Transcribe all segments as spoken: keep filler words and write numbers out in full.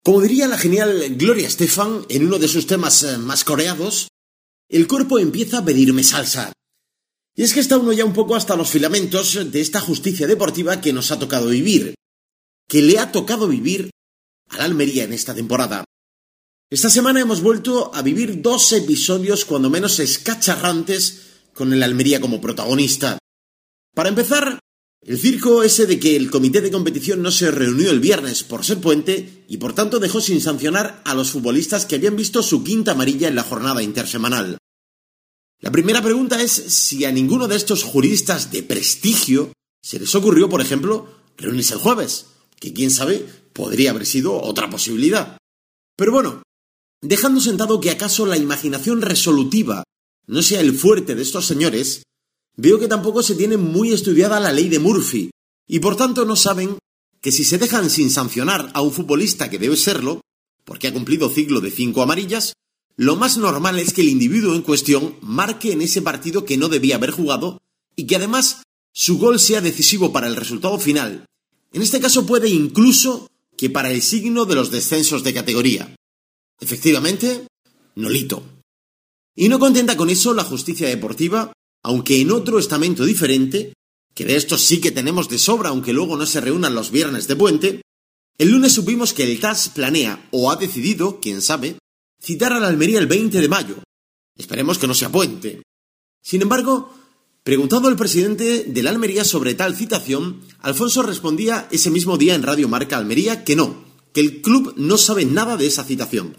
Como diría la genial Gloria Estefan en uno de sus temas más coreados, el cuerpo empieza a pedirme salsa. Y es que está uno ya un poco hasta los filamentos de esta justicia deportiva que nos ha tocado vivir, que le ha tocado vivir al Almería en esta temporada. Esta semana hemos vuelto a vivir dos episodios cuando menos escacharrantes con el Almería como protagonista. Para empezar, el circo ese de que el comité de competición no se reunió el viernes por ser puente y por tanto dejó sin sancionar a los futbolistas que habían visto su quinta amarilla en la jornada intersemanal. La primera pregunta es si a ninguno de estos juristas de prestigio se les ocurrió, por ejemplo, reunirse el jueves, que quién sabe, podría haber sido otra posibilidad. Pero bueno, dejando sentado que acaso la imaginación resolutiva no sea el fuerte de estos señores, veo que tampoco se tiene muy estudiada la ley de Murphy, y por tanto no saben que si se dejan sin sancionar a un futbolista que debe serlo, porque ha cumplido ciclo de cinco amarillas, lo más normal es que el individuo en cuestión marque en ese partido que no debía haber jugado y que además su gol sea decisivo para el resultado final. En este caso puede incluso que para el signo de los descensos de categoría. Efectivamente, nolito. Y no contenta con eso la justicia deportiva, aunque en otro estamento diferente, que de estos sí que tenemos de sobra aunque luego no se reúnan los viernes de puente, el lunes supimos que el T A S planea, o ha decidido, quién sabe, citar a la Almería el veinte de mayo. Esperemos que no sea puente. Sin embargo, preguntado al presidente de la Almería sobre tal citación, Alfonso respondía ese mismo día en Radio Marca Almería que no, que el club no sabe nada de esa citación.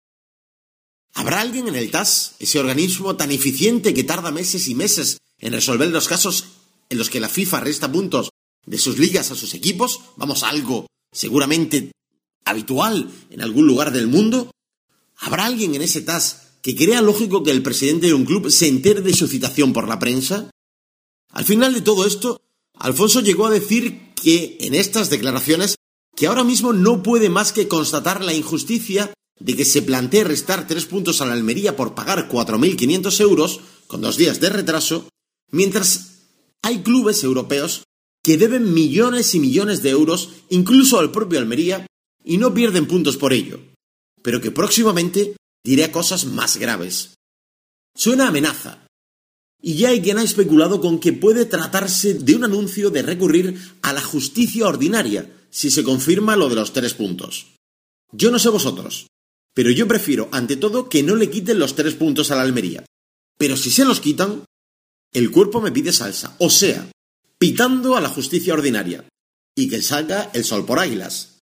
¿Habrá alguien en el T A S, ese organismo tan eficiente que tarda meses y meses en resolver los casos en los que la FIFA resta puntos de sus ligas a sus equipos? Vamos, algo seguramente habitual en algún lugar del mundo. ¿Habrá alguien en ese T A S que crea lógico que el presidente de un club se entere de su citación por la prensa? Al final de todo esto, Alfonso llegó a decir que en estas declaraciones que ahora mismo no puede más que constatar la injusticia de que se plantee restar tres puntos a la Almería por pagar cuatro mil quinientos euros, con dos días de retraso, mientras hay clubes europeos que deben millones y millones de euros, incluso al propio Almería, y no pierden puntos por ello, pero que próximamente dirá cosas más graves. Suena a amenaza, y ya hay quien ha especulado con que puede tratarse de un anuncio de recurrir a la justicia ordinaria si se confirma lo de los tres puntos. Yo no sé vosotros, pero yo prefiero, ante todo, que no le quiten los tres puntos a la Almería. Pero si se los quitan, el cuerpo me pide salsa, o sea, pitando a la justicia ordinaria, y que salga el sol por águilas.